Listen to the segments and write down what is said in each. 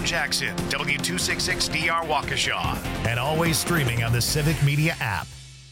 Jackson, W266DR Waukesha, and always streaming on the Civic Media app.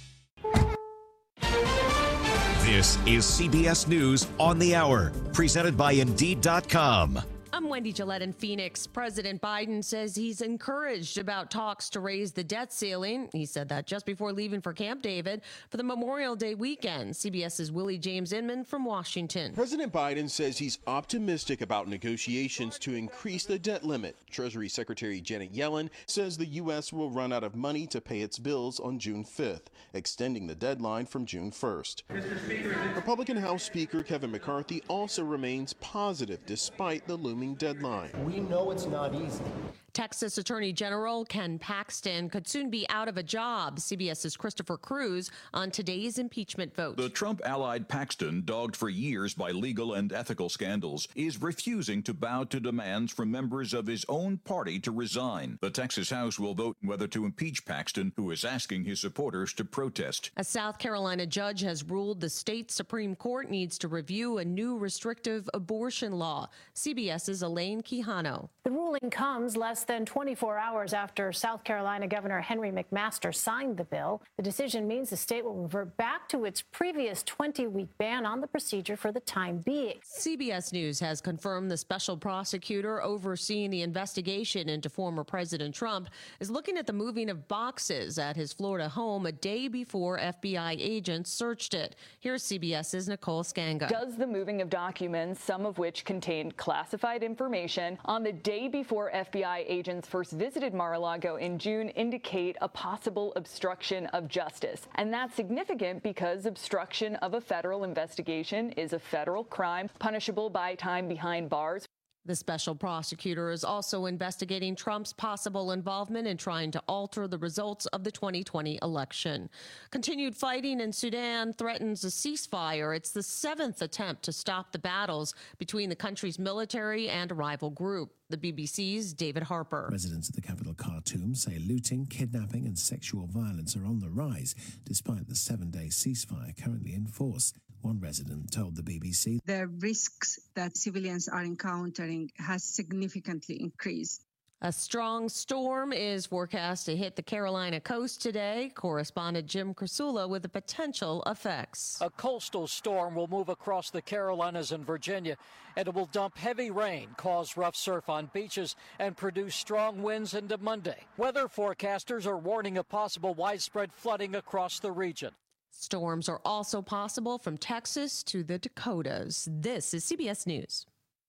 This is CBS News on the Hour, presented by Indeed.com. I'm Wendy Gillette in Phoenix. President Biden says he's encouraged about talks to raise the debt ceiling. He said that just before leaving for Camp David for the Memorial Day weekend. CBS's Willie James Inman from Washington. President Biden says he's optimistic about negotiations to increase the debt limit. Treasury Secretary Janet Yellen says the U.S. will run out of money to pay its bills on June 5th, extending the deadline from June 1st. Republican House Speaker Kevin McCarthy also remains positive despite the looming deadline. We know it's not easy. Texas Attorney General Ken Paxton could soon be out of a job. CBS's Christopher Cruz on today's impeachment vote. The Trump-allied Paxton, dogged for years by legal and ethical scandals, is refusing to bow to demands from members of his own party to resign. The Texas House will vote whether to impeach Paxton, who is asking his supporters to protest. A South Carolina judge has ruled the state Supreme Court needs to review a new restrictive abortion law. CBS's Elaine Quijano. The ruling comes less than 24 hours after South Carolina Governor Henry McMaster signed the bill. The decision means the state will revert back to its previous 20-week ban on the procedure for the time being. CBS News has confirmed the special prosecutor overseeing the investigation into former President Trump is looking at the moving of boxes at his Florida home a day before FBI agents searched it. Here's CBS's Nicole Skanga. Does the moving of documents, some of which contained classified information, on the day before FBI agents first visited Mar-a-Lago in June indicate a possible obstruction of justice? And that's significant because obstruction of a federal investigation is a federal crime punishable by time behind bars. The special prosecutor is also investigating Trump's possible involvement in trying to alter the results of the 2020 election. Continued fighting in Sudan threatens a ceasefire. It's the 7th attempt to stop the battles between the country's military and a rival group. The BBC's David Harper. Residents of the capital Khartoum say looting, kidnapping and sexual violence are on the rise, despite the 7-day ceasefire currently in force. One resident told the BBC the risks that civilians are encountering has significantly increased. A strong storm is forecast to hit the Carolina coast today. Correspondent Jim Krasula with the potential effects. A coastal storm will move across the Carolinas and Virginia, and it will dump heavy rain, cause rough surf on beaches, and produce strong winds into Monday. Weather forecasters are warning of possible widespread flooding across the region. Storms are also possible from Texas to the Dakotas. This is CBS News.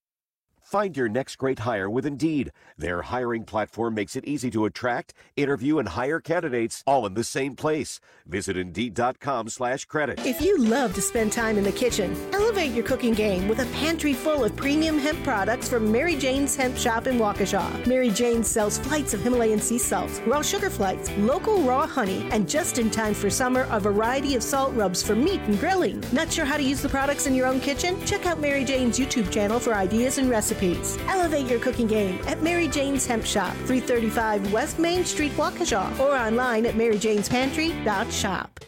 Find your next great hire with Indeed. Their hiring platform makes it easy to attract, interview, and hire candidates all in the same place. Visit Indeed.com/credit. If you love to spend time in the kitchen, elevate your cooking game with a pantry full of premium hemp products from Mary Jane's Hemp Shop in Waukesha. Mary Jane sells flights of Himalayan sea salts, raw sugar flights, local raw honey, and just in time for summer, a variety of salt rubs for meat and grilling. Not sure how to use the products in your own kitchen? Check out Mary Jane's YouTube channel for ideas and recipes. Elevate your cooking game at Mary Jane's Hemp Shop, 335 West Main Street, Waukesha, or online at maryjanespantry.shop.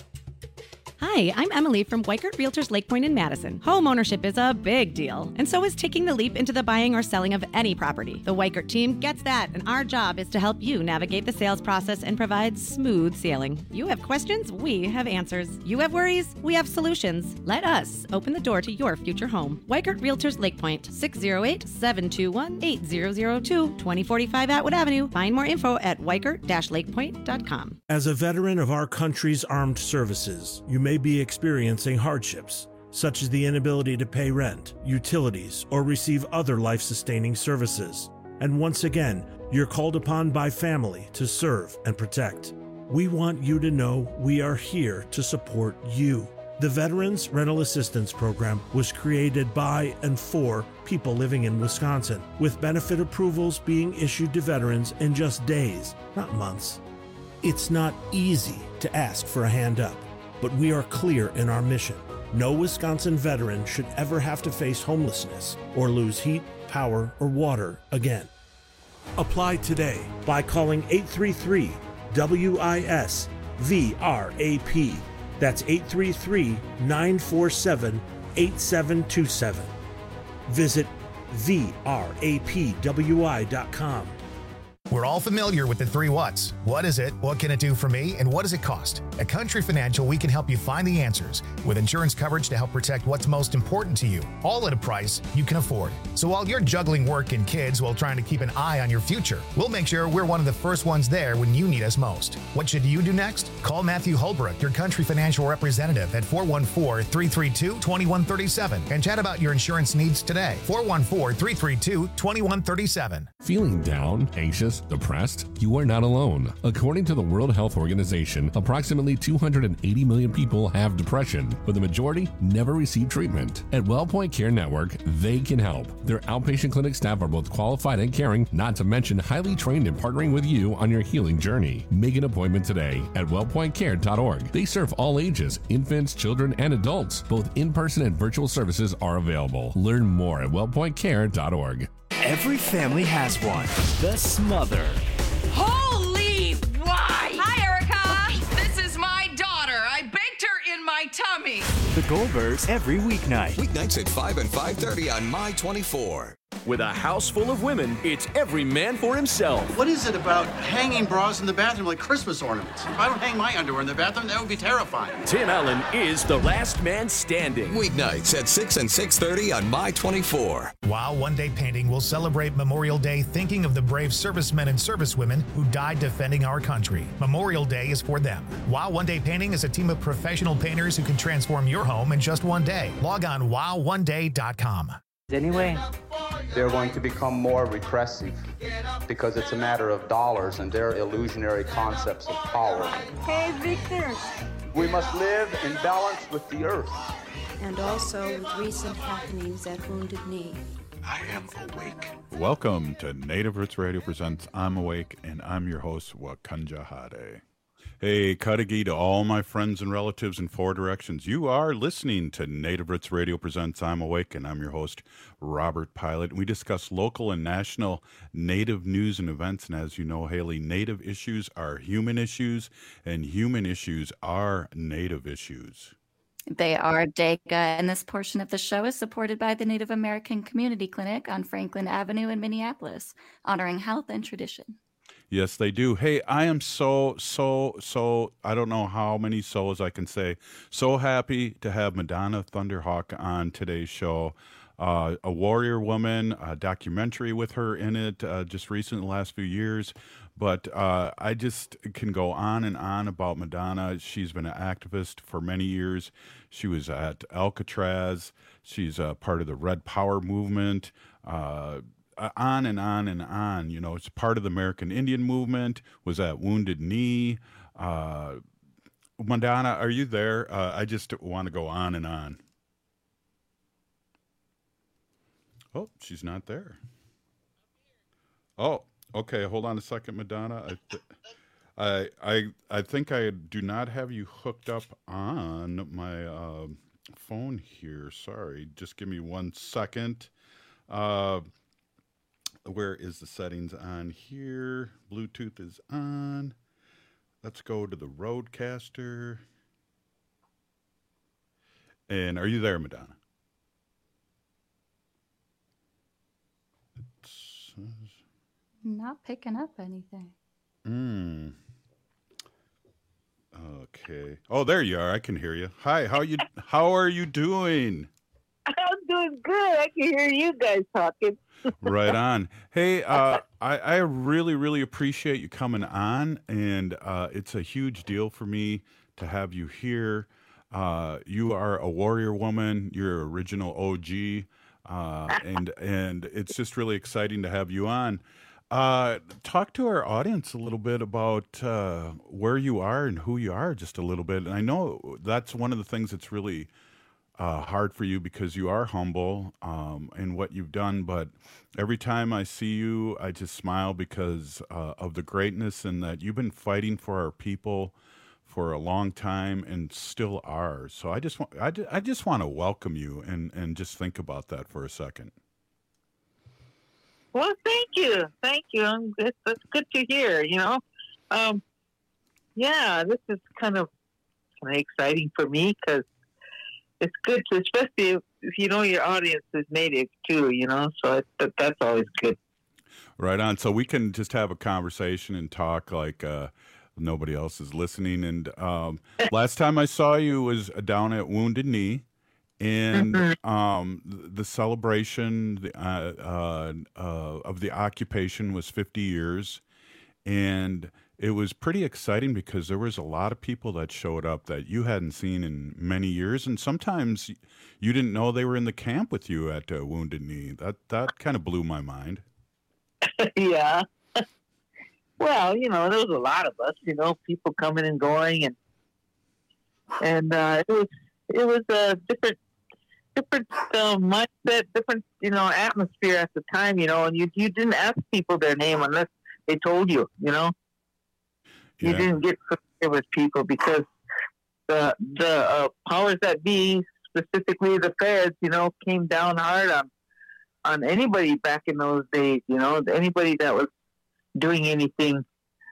Hi, I'm Emily from Weikert Realtors Lake Point in Madison. Home ownership is a big deal, and so is taking the leap into the buying or selling of any property. The Weikert team gets that, and our job is to help you navigate the sales process and provide smooth sailing. You have questions, we have answers. You have worries, we have solutions. Let us open the door to your future home. Weikert Realtors Lake Point, 608-721-8002, 2045 Atwood Avenue. Find more info at weikert-lakepoint.com. As a veteran of our country's armed services, you may be experiencing hardships, such as the inability to pay rent, utilities, or receive other life-sustaining services. And once again, you're called upon by family to serve and protect. We want you to know we are here to support you. The Veterans Rental Assistance Program was created by and for people living in Wisconsin, with benefit approvals being issued to veterans in just days, not months. It's not easy to ask for a hand up, but we are clear in our mission. No Wisconsin veteran should ever have to face homelessness or lose heat, power, or water again. Apply today by calling 833-WIS-VRAP. That's 833-947-8727. Visit VRAPWI.com. We're all familiar with the 3 whats. What is it? What can it do for me? And what does it cost? At Country Financial, we can help you find the answers with insurance coverage to help protect what's most important to you, all at a price you can afford. So while you're juggling work and kids while trying to keep an eye on your future, we'll make sure we're one of the first ones there when you need us most. What should you do next? Call Matthew Holbrook, your Country Financial representative, at 414-332-2137 and chat about your insurance needs today. 414-332-2137. Feeling down, anxious, depressed? You are not alone. According to the World Health Organization, approximately 280 million people have depression, but the majority never receive treatment. At WellPoint Care Network, they can help. Their outpatient clinic staff are both qualified and caring, not to mention highly trained in partnering with you on your healing journey. Make an appointment today at wellpointcare.org. They serve all ages, infants, children, and adults. Both in-person and virtual services are available. Learn more at wellpointcare.org. Every family has one. The Smother. Holy why! Hi, Erica! This is my daughter. I baked her in my tummy. The Goldbergs every weeknight. Weeknights at 5 and 5:30 on My 24. With a house full of women, it's every man for himself. What is it about hanging bras in the bathroom like Christmas ornaments? If I don't hang my underwear in the bathroom, that would be terrifying. Tim Allen is the last man standing. Weeknights at 6 and 6:30 on My 24. Wow One Day Painting will celebrate Memorial Day thinking of the brave servicemen and servicewomen who died defending our country. Memorial Day is for them. Wow One Day Painting is a team of professional painters who can transform your home in just one day. Log on wowOneDay.com. Anyway, they're going to become more repressive because it's a matter of dollars and their illusionary concepts of power. Hey, Victor. We must live in balance with the earth. And also with recent happenings at Wounded Knee. I am awake. Welcome to Native Roots Radio presents I'm Awake, and I'm your host, Wakanja Hade. Hey, Kadagi to all my friends and relatives in 4 directions. You are listening to Native Roots Radio presents I'm Awake, and I'm your host, Robert Pilot. We discuss local and national Native news and events. And as you know, Haley, Native issues are human issues, and human issues are Native issues. They are, Dega, and this portion of the show is supported by the Native American Community Clinic on Franklin Avenue in Minneapolis, honoring health and tradition. Yes, they do. Hey, I am so, I don't know how many so's I can say, so happy to have Madonna Thunderhawk on today's show. A warrior woman, a documentary with her in it just recent in the last few years. But I just can go on and on about Madonna. She's been an activist for many years. She was at Alcatraz. She's part of the Red Power movement. On and on and on. You know, it's part of the American Indian movement, was at Wounded Knee. Madonna, are you there? I just want to go on and on. Oh, she's not there. Oh, okay. Hold on a second, Madonna. I think I do not have you hooked up on my phone here. Sorry. Just give me 1 second. Where is the settings on here? Bluetooth is on. Let's go to the Rodecaster. And are you there, Madonna? Not picking up anything. Okay. Oh, there you are. I can hear you. Hi. How are you doing? I'm doing good. I can hear you guys talking. Right on. Hey, I really, really appreciate you coming on, and it's a huge deal for me to have you here. You are a warrior woman. You're original OG, and it's just really exciting to have you on. Talk to our audience a little bit about where you are and who you are, just a little bit. And I know that's one of the things that's really hard for you because you are humble in what you've done, but every time I see you, I just smile because of the greatness and that you've been fighting for our people for a long time and still are. So I just want to welcome you and just think about that for a second. Well, thank you. That's good to hear. You know, this is kind of exciting for me because it's good to, especially your audience is native too, so that's always good. Right on. So we can just have a conversation and talk like nobody else is listening. And last time I saw you was down at Wounded Knee, and the celebration of the occupation was 50 years. And it was pretty exciting because there was a lot of people that showed up that you hadn't seen in many years. And sometimes you didn't know they were in the camp with you at Wounded Knee. That kind of blew my mind. Yeah. Well, there was a lot of us, people coming and going, and it was a different mindset, different atmosphere at the time, and you didn't ask people their name unless they told you, Yeah. You didn't get familiar with people because the powers that be, specifically the feds, came down hard on anybody back in those days, anybody that was doing anything.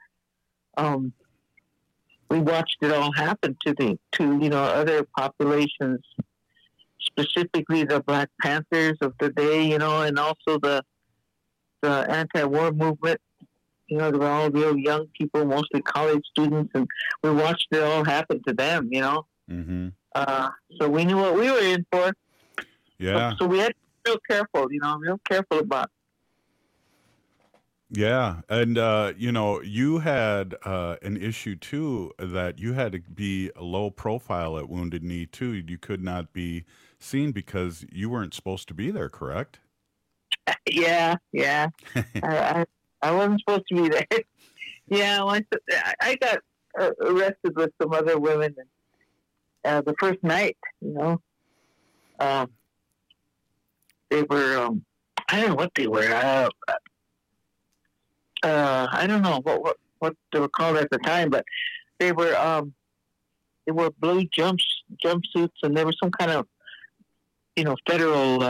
We watched it all happen to other populations, specifically the Black Panthers of the day, and also the anti-war movement. They were all real young people, mostly college students, and we watched it all happen to them, Mm-hmm. So we knew what we were in for. Yeah. So we had to be real careful, real careful about. Yeah. And, you had an issue, too, that you had to be a low profile at Wounded Knee, too. You could not be seen because you weren't supposed to be there, correct? Yeah. I wasn't supposed to be there. Yeah, I got arrested with some other women the first night, They were, I don't know what they were. I don't know what they were called at the time, but they were blue jumpsuits, and there was some kind of federal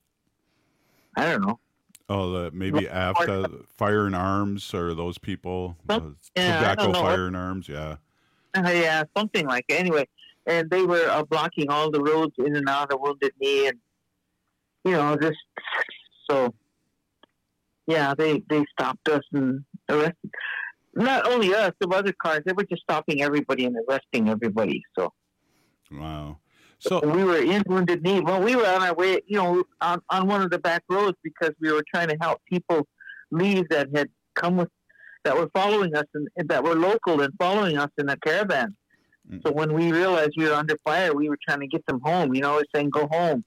I don't know. Oh, maybe AFTA, Fire and Arms, or those people, Tobacco, Fire and Arms, yeah. Yeah, something like it. Anyway, and they were blocking all the roads in and out of Wounded Knee, and just so. Yeah, they stopped us and arrested. Not only us, some other cars. They were just stopping everybody and arresting everybody. So, wow. So we were in Wounded Knee. Well, we were on our way, on one of the back roads because we were trying to help people leave that had that were following us and that were local and following us in a caravan. So when we realized we were under fire, we were trying to get them home. Saying go home.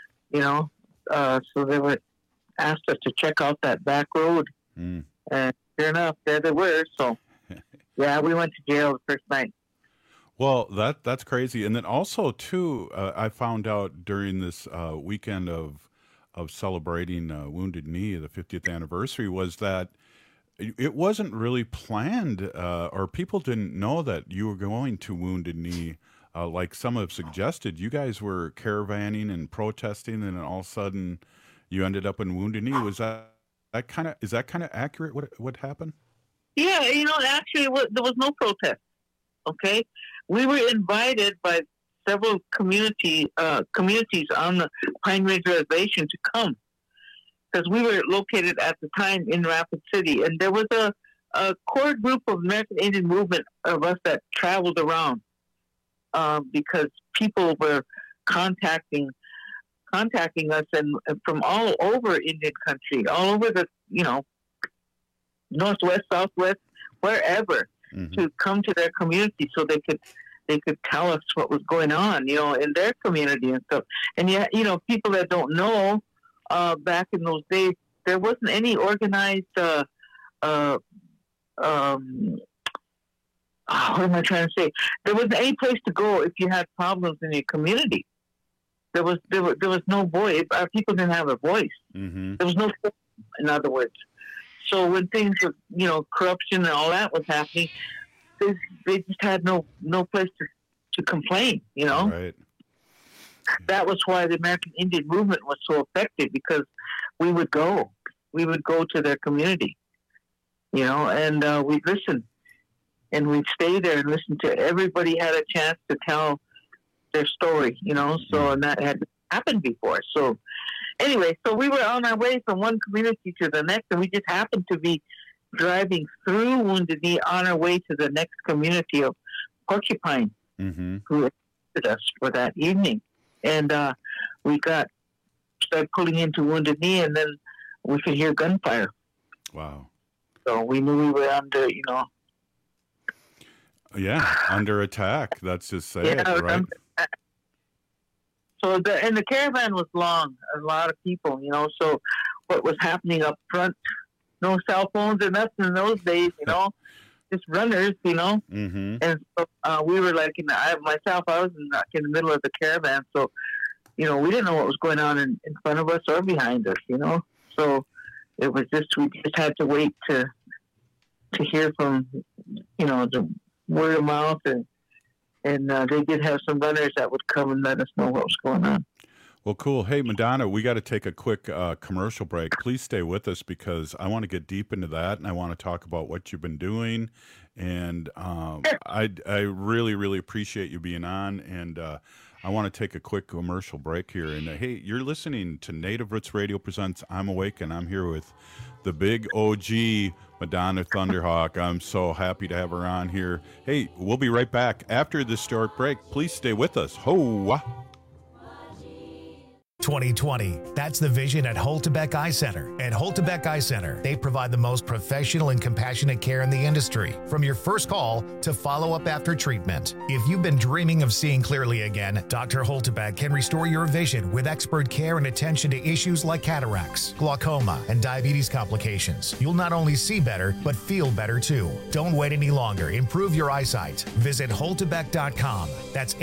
So they were. Asked us to check out that back road, and sure enough, there they were. So, yeah, we went to jail the first night. Well, that's crazy. And then also too, I found out during this weekend of celebrating Wounded Knee, the 50th anniversary, was that it wasn't really planned, or people didn't know that you were going to Wounded Knee. Like some have suggested, you guys were caravanning and protesting, and then all of a sudden you ended up in Wounded Knee. Was that kind of accurate? What happened? Yeah, actually, there was no protest. Okay, we were invited by several communities on the Pine Ridge Reservation to come because we were located at the time in Rapid City, and there was a core group of American Indian movement of us that traveled around because people were contacting us and from all over Indian country, all over the, Northwest, Southwest, wherever, to come to their community so they could tell us what was going on, in their community and stuff. And yet, people that don't know, back in those days, there wasn't any organized, what am I trying to say? There wasn't any place to go if you had problems in your community. There was no voice. Our people didn't have a voice. Mm-hmm. There was no, in other words. So when things were, corruption and all that was happening, they just had no place to complain. Right. That was why the American Indian movement was so effective because we would go to their community, and we'd listen, and we'd stay there and listen to everybody had a chance to tell their story, so, and that had happened before. So anyway, so we were on our way from one community to the next, and we just happened to be driving through Wounded Knee on our way to the next community of Porcupine, who assisted us for that evening. And we started pulling into Wounded Knee, and then we could hear gunfire. Wow. So we knew we were under, under attack. That's just saying, right? So and the caravan was long, a lot of people, so what was happening up front, no cell phones or nothing in those days, just runners, Mm-hmm. And so we were like, I was in the middle of the caravan, so, we didn't know what was going on in front of us or behind us, so it was we just had to wait to hear from, the word of mouth, and they did have some runners that would come and let us know what was going on. Well, cool. Hey, Madonna, we got to take a quick commercial break. Please stay with us because I want to get deep into that, and I want to talk about what you've been doing. And I really, really appreciate you being on, and I want to take a quick commercial break here. And hey, you're listening to Native Roots Radio presents I'm Awake, and I'm here with the big OG Madonna Thunderhawk. I'm so happy to have her on here. Hey, we'll be right back after this short break. Please stay with us. Ho! 2020. That's the vision at Holtebeck Eye Center. At Holtebeck Eye Center, they provide the most professional and compassionate care in the industry, from your first call to follow-up after treatment. If you've been dreaming of seeing clearly again, Dr. Holtebeck can restore your vision with expert care and attention to issues like cataracts, glaucoma, and diabetes complications. You'll not only see better, but feel better too. Don't wait any longer. Improve your eyesight. Visit Holtebeck.com. That's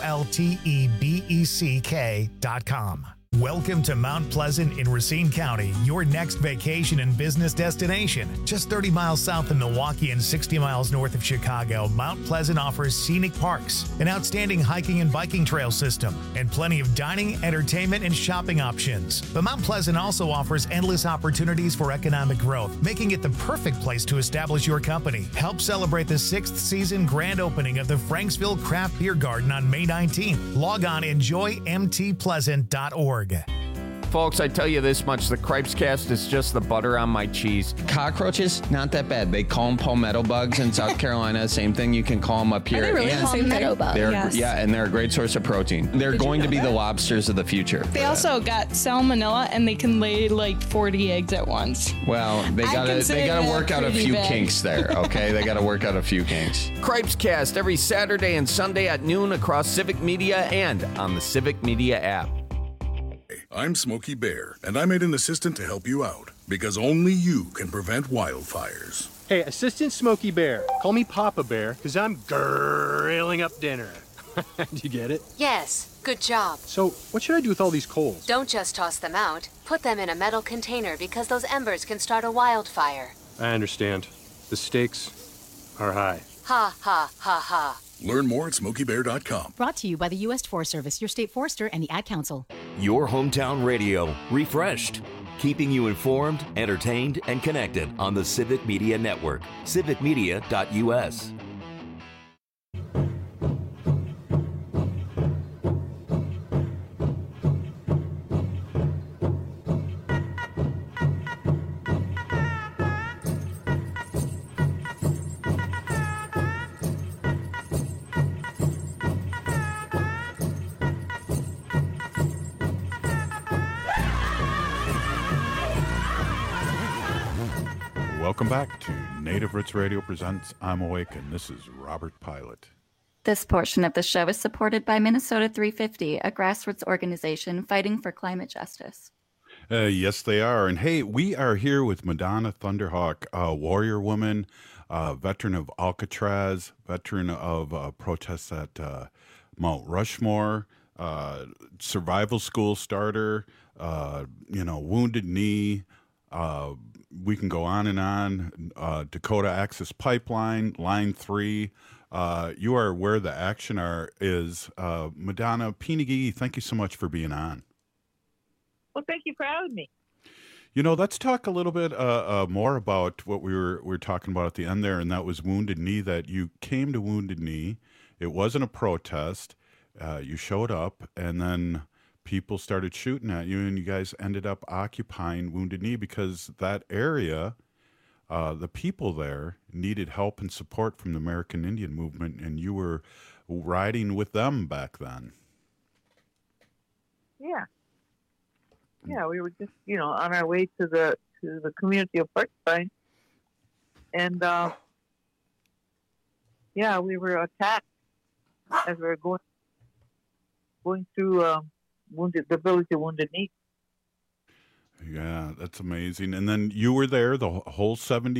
HOLTEBECK.com. Welcome to Mount Pleasant in Racine County, your next vacation and business destination. Just 30 miles south of Milwaukee and 60 miles north of Chicago, Mount Pleasant offers scenic parks, an outstanding hiking and biking trail system, and plenty of dining, entertainment, and shopping options. But Mount Pleasant also offers endless opportunities for economic growth, making it the perfect place to establish your company. Help celebrate the 6th season grand opening of the Franksville Craft Beer Garden on May 19th. Log on enjoymtpleasant.org. Folks, I tell you this much, the Cripescast is just the butter on my cheese. Cockroaches, not that bad. They call them palmetto bugs in South Carolina. Same thing, you can call them up here. Are they really palmetto bugs? Yes. Yeah, and they're a great source of protein. They're going to be the lobsters of the future. They also got salmonella, and they can lay like 40 eggs at once. Well, they gotta work out a few kinks there, okay? They gotta work out a few kinks. Cripescast every Saturday and Sunday at noon across Civic Media and on the Civic Media app. I'm Smokey Bear, and I made an assistant to help you out, because only you can prevent wildfires. Hey, Assistant Smokey Bear. Call me Papa Bear, because I'm grilling up dinner. Do you get it? Yes, good job. So, what should I do with all these coals? Don't just toss them out. Put them in a metal container because those embers can start a wildfire. I understand. The stakes are high. Ha, ha, ha, ha. Learn more at SmokeyBear.com. Brought to you by the U.S. Forest Service, your state forester, and the Ad Council. Your hometown radio, refreshed. Keeping you informed, entertained, and connected on the Civic Media Network. civicmedia.us. Welcome back to Native Roots Radio presents I'm Awake, and this is Robert Pilot. This portion of the show is supported by Minnesota 350, a grassroots organization fighting for climate justice. Yes, they are. And hey, we are here with Madonna Thunderhawk, a warrior woman, veteran of Alcatraz, veteran of protests at Mount Rushmore, survival school starter, Wounded Knee. We can go on and on. Dakota Access Pipeline, Line 3. You are where the action is. Madonna Pinigi, thank you so much for being on. Well, thank you for having me. Let's talk a little bit more about what we were talking about at the end there, and that was Wounded Knee, that you came to Wounded Knee. It wasn't a protest. You showed up, and then people started shooting at you, and you guys ended up occupying Wounded Knee because that area, the people there needed help and support from the American Indian movement, and you were riding with them back then. Yeah. Yeah, we were just, on our way to the community of Porcupine. And, we were attacked as we were going through the village of Wounded Knee. Yeah, that's amazing. And then you were there the whole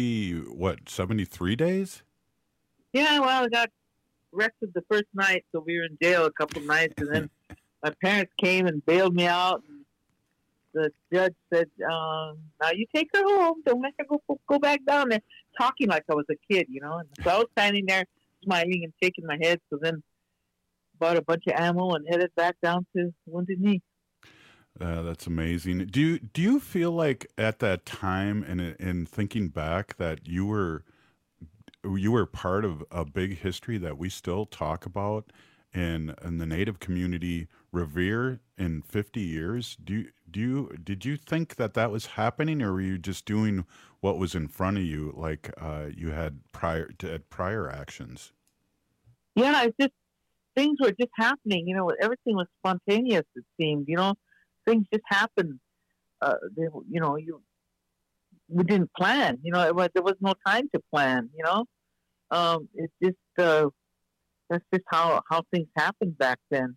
73 days? Yeah, well, I got arrested the first night, so we were in jail a couple of nights, and then my parents came and bailed me out. And the judge said, now you take her home. Don't let her go back down there, talking like I was a kid, And so I was standing there smiling and shaking my head. So then bought a bunch of ammo and headed back down to Wounded Knee. That's amazing. Do you feel like at that time and in thinking back that you were part of a big history that we still talk about and the Native community revere in 50 years? Did you think that was happening, or were you just doing what was in front of you, like you had prior actions? Yeah, it's just things were just happening. Everything was spontaneous. It seemed. Things just happened. We didn't plan. There was no time to plan. It's just that's just how things happened back then.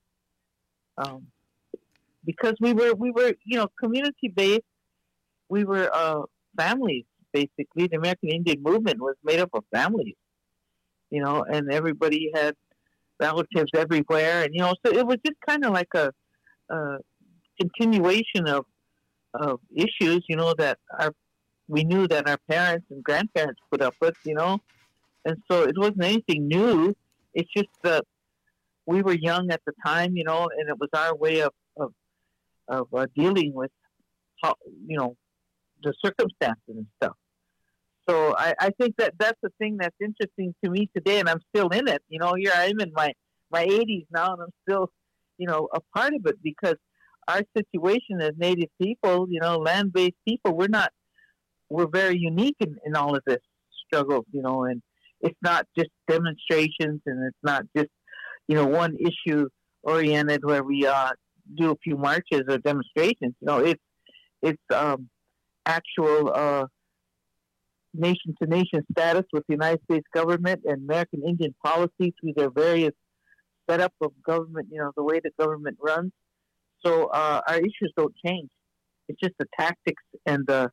Because we were community based. We were families basically. The American Indian movement was made up of families. And everybody had relatives everywhere, and so it was just kind of like a continuation of issues, that we knew that our parents and grandparents put up with, and so it wasn't anything new. It's just that we were young at the time, and it was our way of dealing with how, the circumstances and stuff. So I think that's the thing that's interesting to me today, and I'm still in it. Here I am in my 80s now, and I'm still, a part of it, because our situation as Native people, land-based people, we're very unique in all of this struggle, and it's not just demonstrations, and it's not just, one issue oriented where we do a few marches or demonstrations. It's actual nation-to-nation status with the United States government and American Indian policy through their various setup of government, the way the government runs. So our issues don't change. It's just the tactics and the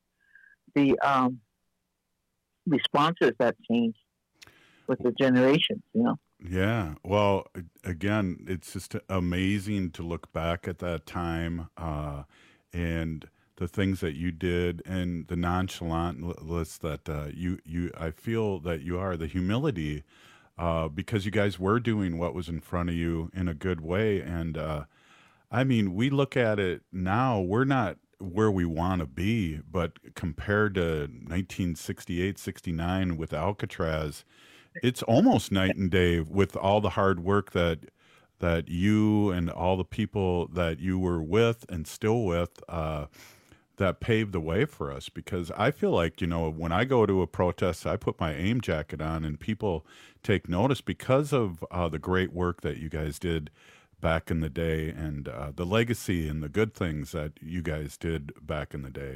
responses that change with the generations, Yeah. Well, again, it's just amazing to look back at that time and the things that you did, and the nonchalantness that I feel that you are, the humility, because you guys were doing what was in front of you in a good way. And we look at it now, we're not where we want to be, but compared to 1968, 69 with Alcatraz, it's almost night and day with all the hard work that you and all the people that you were with and still with, that paved the way for us. Because I feel like, when I go to a protest, I put my AIM jacket on and people take notice because of the great work that you guys did back in the day, and the legacy and the good things that you guys did back in the day.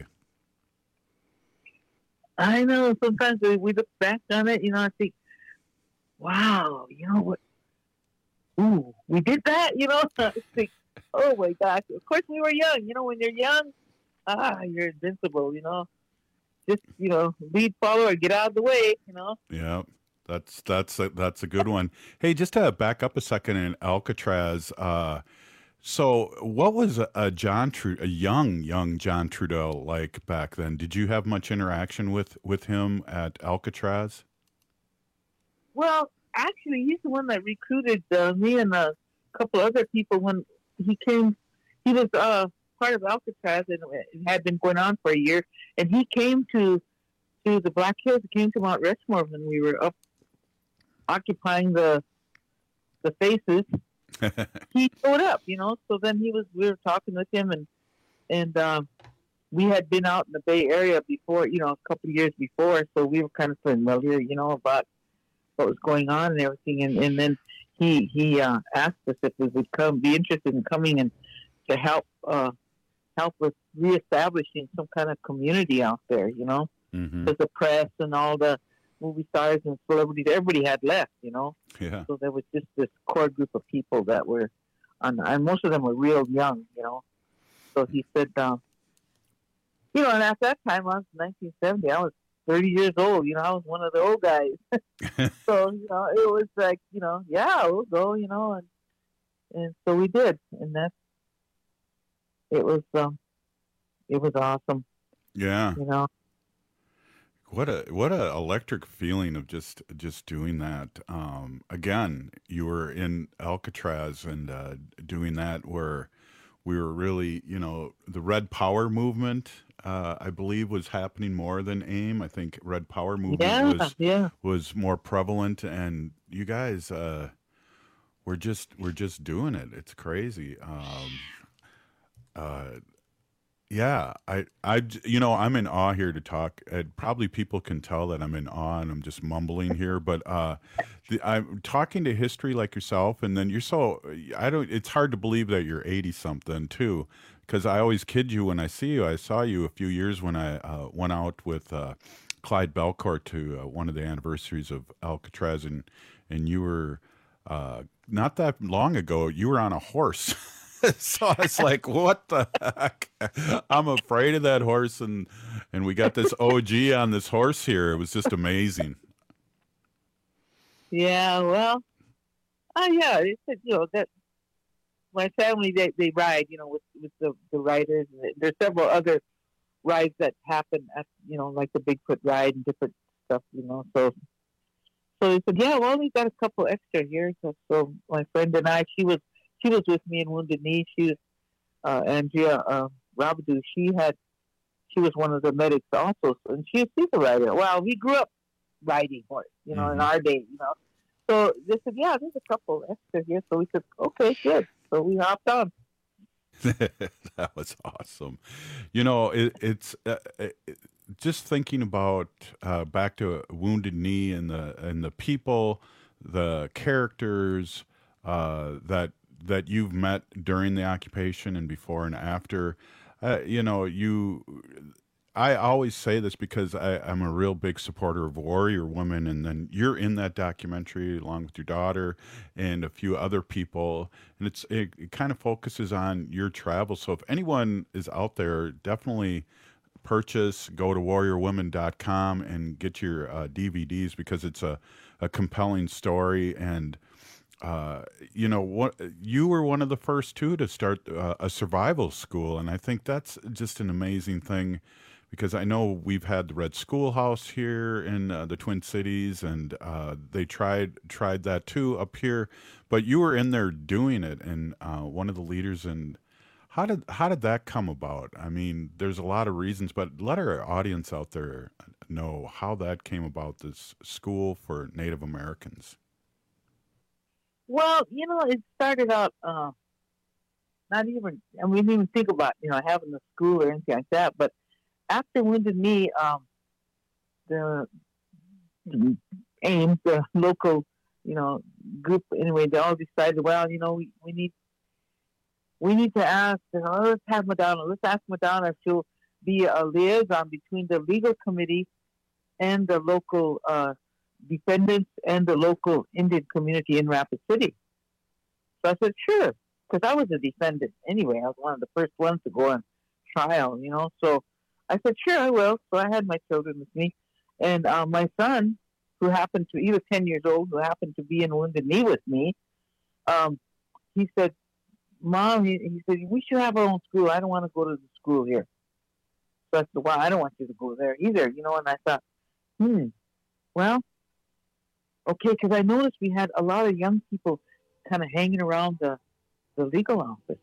I know. Sometimes we look back on it, I think, wow, what? Ooh, we did that, I think, oh my gosh. Of course we were young, when you're young, you're invincible, just, lead, follow, or get out of the way, Yeah. That's a good one. Hey, just to back up a second in Alcatraz, so what was a young John Trudeau like back then? Did you have much interaction with him at Alcatraz? Well, actually, he's the one that recruited me and a couple other people when he came. He was part of Alcatraz, and it had been going on for a year. And he came to the Black Hills. He came to Mount Rushmore when we were up occupying the faces, he showed up, So then we were talking with him, and we had been out in the Bay Area before, a couple of years before, so we were kind of familiar, about what was going on and everything. And then he asked us if we would be interested in coming and to help with reestablishing some kind of community out there, Mm-hmm. because the press and all the movie stars and celebrities, everybody had left, Yeah. So there was just this core group of people that were and most of them were real young, So he said, and at that time, I was 1970, I was 30 years old, I was one of the old guys. So, it was like, yeah, we'll go, and so we did. And it was awesome. Yeah. What a electric feeling of just doing that. Again, you were in Alcatraz and doing that where we were really, the Red Power movement, I believe, was happening more than AIM. I think Red Power movement was more prevalent, and you guys we're just doing it. It's crazy. Yeah, I'm in awe here to talk. Probably people can tell that I'm in awe and I'm just mumbling here, but I'm talking to history like yourself, and then it's hard to believe that you're 80 something too, because I always kid you when I see you. I saw you a few years when I went out with Clyde Belcourt to one of the anniversaries of Alcatraz, and you were not that long ago, you were on a horse. So I was like, what the heck? I'm afraid of that horse. And we got this OG on this horse here. It was just amazing. Yeah, well, it's that my family, they ride, with the riders. And there's several other rides that happen at, like the Bigfoot ride and different stuff, So they said, yeah, well, we got a couple extra here. So my friend and I, she was with me in Wounded Knee. She was Andrea Rabadou. She was one of the medics also, and she's a rider. Well, we grew up riding horse, in our day, So they said, yeah, there's a couple extra here. So we said, okay, good. So we hopped on. That was awesome. It's just thinking about back to Wounded Knee and the people, the characters that you've met during the occupation and before and after. I always say this because I'm a real big supporter of warrior women, and then you're in that documentary along with your daughter and a few other people, and it kind of focuses on your travel. So if anyone is out there, definitely go to warriorwomen.com and get your DVDs, because it's a compelling story. And you were one of the first to start a survival school, and I think that's just an amazing thing, because I know we've had the Red Schoolhouse here in the Twin Cities, and they tried that too up here, but you were in there doing it, and one of the leaders. And how did that come about? I mean, there's a lot of reasons, but let our audience out there know how that came about, this school for Native Americans. Well, it started out we didn't even think about, having a school or anything like that. But after Wounded Knee, the AIM, the local, group, anyway, they all decided, well, we need to ask, let's ask Madonna if she'll be a liaison between the legal committee and the local defendants and the local Indian community in Rapid City. So I said, sure, because I was a defendant anyway. I was one of the first ones to go on trial, So I said, sure, I will. So I had my children with me. And my son, he was 10 years old, who happened to be in Wounded Knee with me, he said, Mom, he said, we should have our own school. I don't want to go to the school here. So I said, well, I don't want you to go there either, And I thought, well, okay, because I noticed we had a lot of young people kind of hanging around the legal office,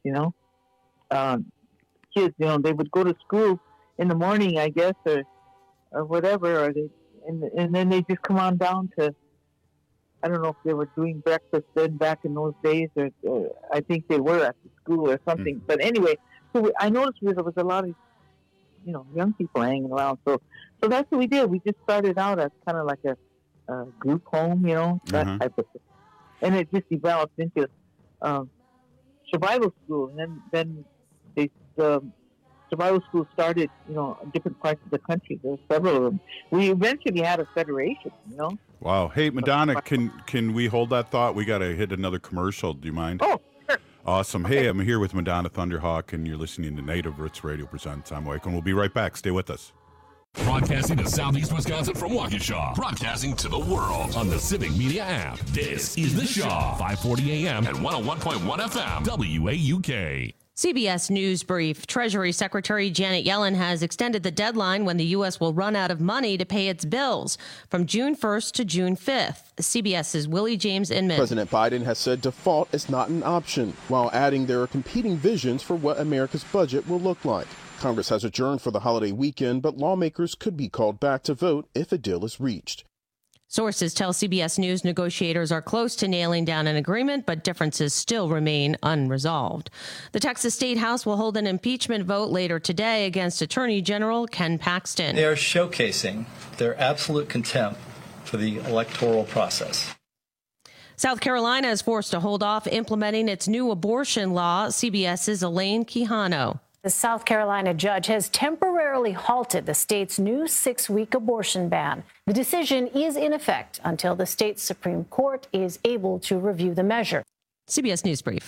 Kids, they would go to school in the morning, I guess, or whatever, and then they just come on down to I don't know if they were doing breakfast then back in those days, or I think they were at the school or something. But anyway, so I noticed there was a lot of, young people hanging around. So that's what we did. We just started out as kind of like a group home, that type of thing. And it just developed into survival school. And then the survival school started, in different parts of the country. There were several of them. We eventually had a federation, Wow. Hey, Madonna, can we hold that thought? We got to hit another commercial. Do you mind? Oh, sure. Awesome. Hey, I'm here with Madonna Thunderhawk, and you're listening to Native Roots Radio Presents. I'm Mike, and we'll be right back. Stay with us. Broadcasting to Southeast Wisconsin from Waukesha. Broadcasting to the world on the Civic Media app. This is The Shaw, 540 AM and 101.1 FM, WAUK. CBS News Brief. Treasury Secretary Janet Yellen has extended the deadline when the U.S. will run out of money to pay its bills from June 1st to June 5th. CBS's Willie James Inman. President Biden has said default is not an option, while adding there are competing visions for what America's budget will look like. Congress has adjourned for the holiday weekend, but lawmakers could be called back to vote if a deal is reached. Sources tell CBS News negotiators are close to nailing down an agreement, but differences still remain unresolved. The Texas State House will hold an impeachment vote later today against Attorney General Ken Paxton. They are showcasing their absolute contempt for the electoral process. South Carolina is forced to hold off implementing its new abortion law. CBS's Elaine Quijano. The South Carolina judge has temporarily halted the state's new 6-week abortion ban. The decision is in effect until the state's Supreme Court is able to review the measure. CBS News Brief.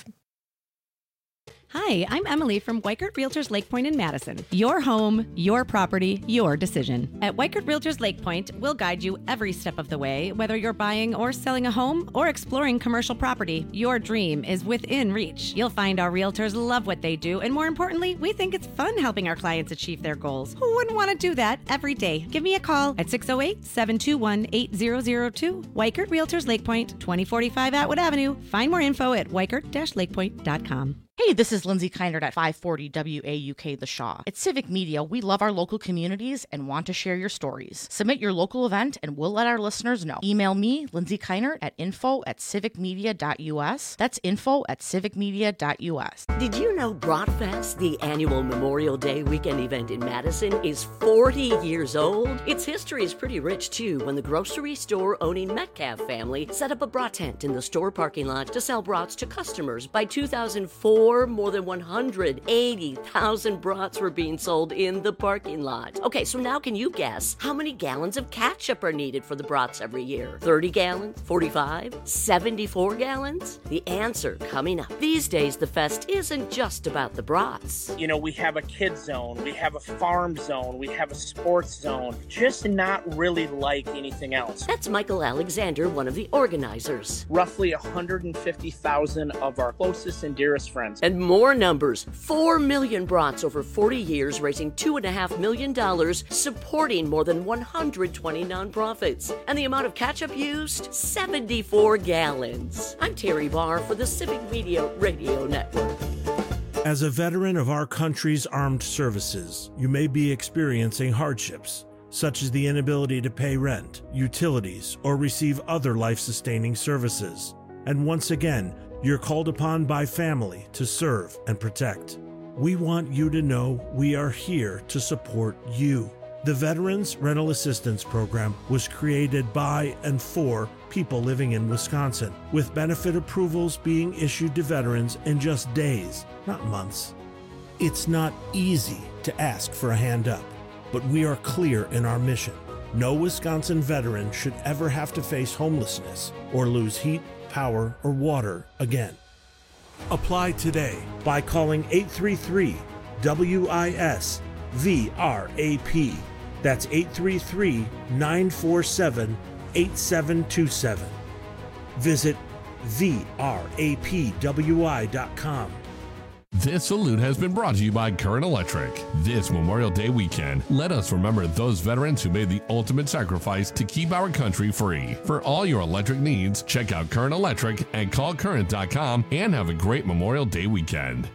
Hi, I'm Emily from Weichert Realtors Lake Point in Madison. Your home, your property, your decision. At Weichert Realtors Lake Point, we'll guide you every step of the way. Whether you're buying or selling a home or exploring commercial property, your dream is within reach. You'll find our realtors love what they do, and more importantly, we think it's fun helping our clients achieve their goals. Who wouldn't want to do that every day? Give me a call at 608-721-8002. Weichert Realtors Lake Point, 2045 Atwood Avenue. Find more info at weichert-lakepoint.com. Hey, this is Lindsay Kindred at 540 WAUK The Shaw. At Civic Media, we love our local communities and want to share your stories. Submit your local event and we'll let our listeners know. Email me, Lindsay Kindred, at info@civicmedia.us. That's info@civicmedia.us. Did you know Bratfest, the annual Memorial Day weekend event in Madison, is 40 years old? Its history is pretty rich, too, when the grocery store owning Metcalf family set up a brat tent in the store parking lot to sell brats to customers. By 2004, more than 180,000 brats were being sold in the parking lot. Okay, so now can you guess how many gallons of ketchup are needed for the brats every year? 30 gallons? 45? 74 gallons? The answer coming up. These days, the fest isn't just about the brats. You know, we have a kids zone, we have a farm zone, we have a sports zone, just not really like anything else. That's Michael Alexander, one of the organizers. Roughly 150,000 of our closest and dearest friends. And more numbers. 4 million brats over 40 years, raising $2.5 million, supporting more than 120 nonprofits. And the amount of ketchup used? 74 gallons. I'm Terry Barr for the Civic Media Radio Network. As a veteran of our country's armed services, you may be experiencing hardships, such as the inability to pay rent, utilities, or receive other life-sustaining services. And once again, you're called upon by family to serve and protect. We want you to know we are here to support you. The Veterans Rental Assistance Program was created by and for people living in Wisconsin, with benefit approvals being issued to veterans in just days, not months. It's not easy to ask for a hand up, but we are clear in our mission. No Wisconsin veteran should ever have to face homelessness or lose heat, power, or water again. Apply today by calling 833-WIS-VRAP. That's 833-947-8727. Visit VRAPWI.com. This salute has been brought to you by Current Electric. This Memorial Day weekend, let us remember those veterans who made the ultimate sacrifice to keep our country free. For all your electric needs, check out Current Electric and call current.com and have a great Memorial Day weekend.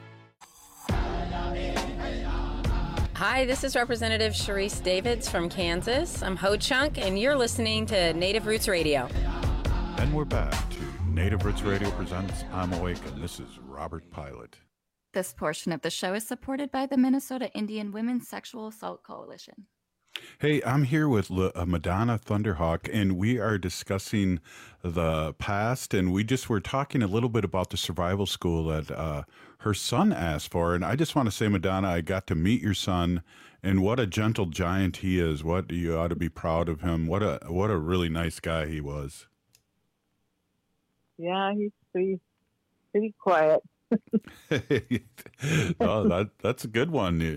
Hi, this is Representative Sharice Davids from Kansas. I'm Ho Chunk, and you're listening to Native Roots Radio. And we're back to Native Roots Radio presents I'm Awake, and this is Robert Pilot. This portion of the show is supported by the Minnesota Indian Women's Sexual Assault Coalition. Hey, I'm here with Madonna Thunderhawk, and we are discussing the past, and we just were talking a little bit about the survival school that her son asked for. And I just want to say, Madonna, I got to meet your son, and what a gentle giant he is. What you ought to be proud of him. What a really nice guy he was. Yeah, he's pretty quiet. Oh, that's a good one.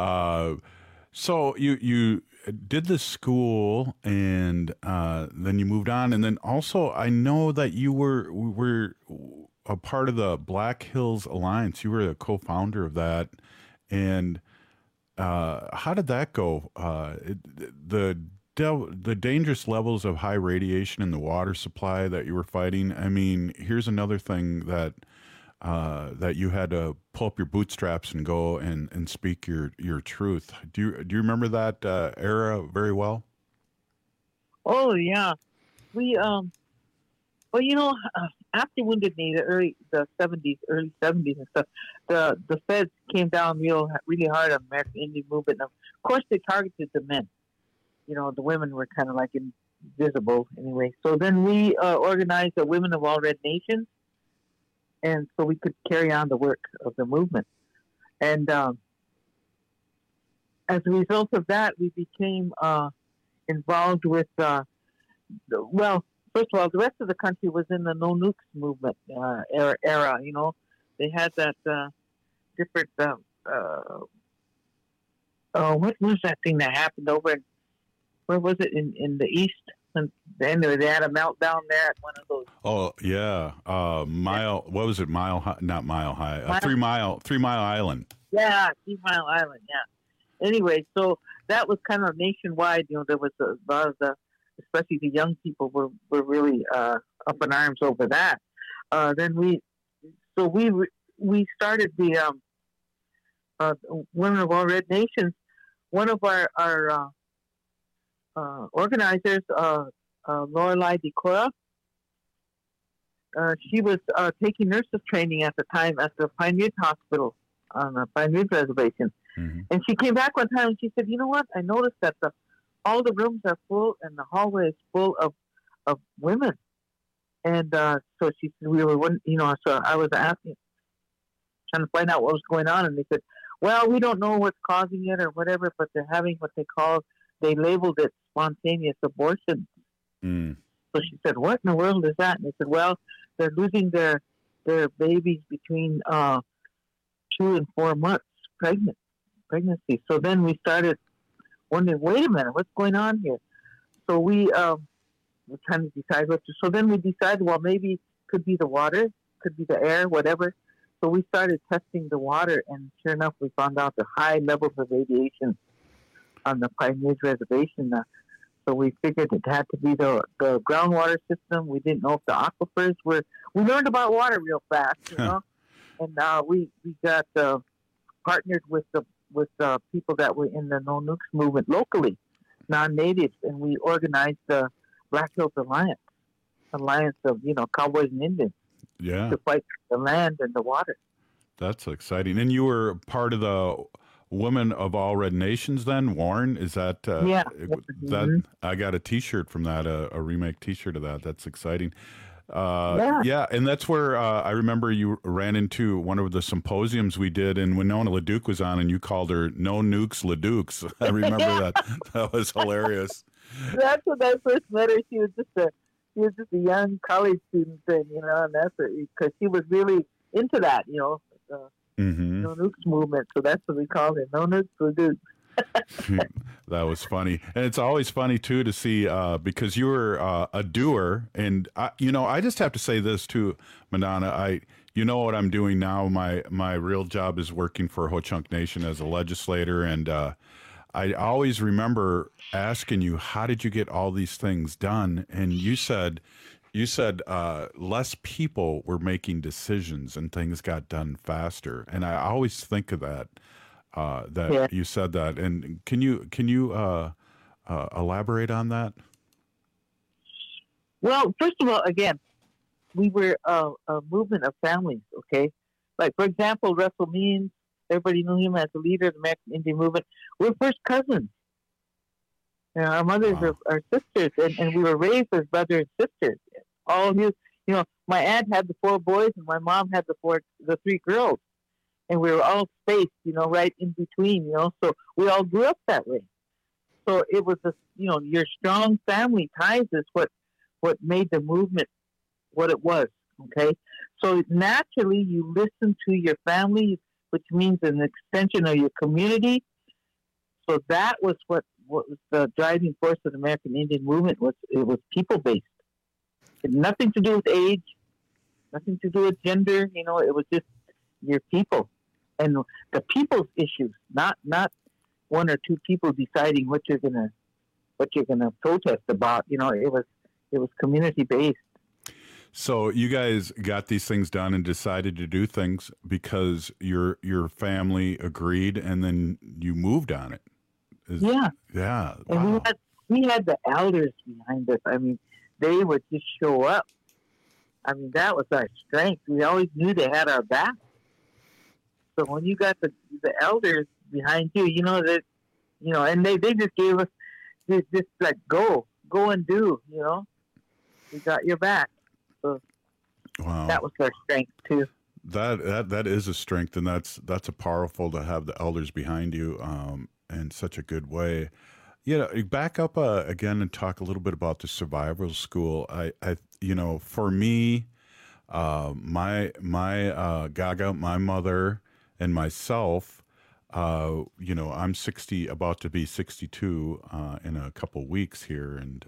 So you did the school, and then you moved on, and then also I know that you were a part of the Black Hills Alliance. You were a co-founder of that, and how did that go? The dangerous levels of high radiation in the water supply that you were fighting. I mean, here's another thing that you had to pull up your bootstraps and go and speak your truth. Do you remember that era very well? Oh yeah, we after Wounded Knee, early 70s and stuff, the feds came down really hard on American Indian movement. And of course, they targeted the men. You know, the women were kind of like invisible anyway. So then we organized the Women of All Red Nations, and so we could carry on the work of the movement. And as a result of that, we became involved with, first of all, the rest of the country was in the No Nukes movement era. You know, they had that different, what was that thing that happened over in, where was it, in the East? And then they had a meltdown there at one of those. Oh yeah, what was it? Not Mile High. 3 Mile Island. Yeah, 3 Mile Island. Yeah. Anyway, so that was kind of nationwide. You know, there was a lot of especially the young people were really up in arms over that. Then we started the Women of All Red Nations. One of our organizers, Lorelei DeCora, she was taking nurses training at the time at the Pine Ridge Hospital on the Pine Ridge Reservation. Mm-hmm. And she came back one time and she said, you know what, I noticed that all the rooms are full and the hallway is full of women. And so she said, so I was asking, trying to find out what was going on. And they said, well, we don't know what's causing it or whatever, but they're having what they labeled it spontaneous abortion. Mm. So she said, what in the world is that? And they said, well, they're losing their babies between 2 and 4 months pregnancy. So then we started wondering, wait a minute, what's going on here? So we were trying to decide what to. So then we decided, well, maybe it could be the water, could be the air, whatever. So we started testing the water, and sure enough, we found out the high levels of radiation on the Pine Ridge Reservation. So we figured it had to be the groundwater system. We didn't know if the aquifers were. We learned about water real fast, you know. And we got partnered with the people that were in the No Nukes movement locally, non-natives, and we organized the Black Hills Alliance of cowboys and Indians. Yeah. To fight for the land and the water. That's exciting. And you were part of the Women of All Red Nations then, Warren? Is that yeah. That I got a T-shirt from that, a remake T-shirt of that. That's exciting. Yeah, and that's where I remember you ran into one of the symposiums we did, and Winona LaDuke was on, and you called her No Nukes LaDukes. I remember that. That was hilarious. That's when I first met her. She was just a young college student thing, and that's because she was really into that, No Nukes movement. So that's what we called it, No Nukes LaDukes. That was funny. And it's always funny too to see because you were a doer, and I just have to say this too, Madonna. What I'm doing now. My real job is working for Ho Chunk Nation as a legislator, and I always remember asking you, how did you get all these things done? And you said less people were making decisions and things got done faster. And I always think of that. You said that, and can you elaborate on that? Well, first of all, again, we were a movement of families, okay? Like, for example, Russell Means, everybody knew him as the leader of the American Indian movement. We're first cousins. You know, our mothers are sisters, and we were raised as brothers and sisters. All his, you know, my aunt had the 4 boys, and my mom had the 3 girls. And we were all spaced, you know, right in between, you know. So we all grew up that way. So it was, you know, your strong family ties is what made the movement what it was, okay? So naturally, you listen to your family, which means an extension of your community. So that was what was the driving force of the American Indian movement. It was people-based. It had nothing to do with age, nothing to do with gender, you know, it was just your people. And the people's issues, not 1 or 2 people deciding what you're gonna protest about. You know, it was community based. So you guys got these things done and decided to do things because your family agreed, and then you moved on it. Yeah. And wow. we had the elders behind us. I mean, they would just show up. I mean, that was our strength. We always knew they had our back. So when you got the elders behind you, you know that, you know, and they just gave us just like go and do, you know, we got your back. So wow, that was our strength too. That is a strength, and that's a powerful to have the elders behind you in such a good way. You know, back up again and talk a little bit about the survival school. I you know, for me, my Gaga, my mother, and myself, you know, I'm 60, about to be 62 in a couple weeks here, and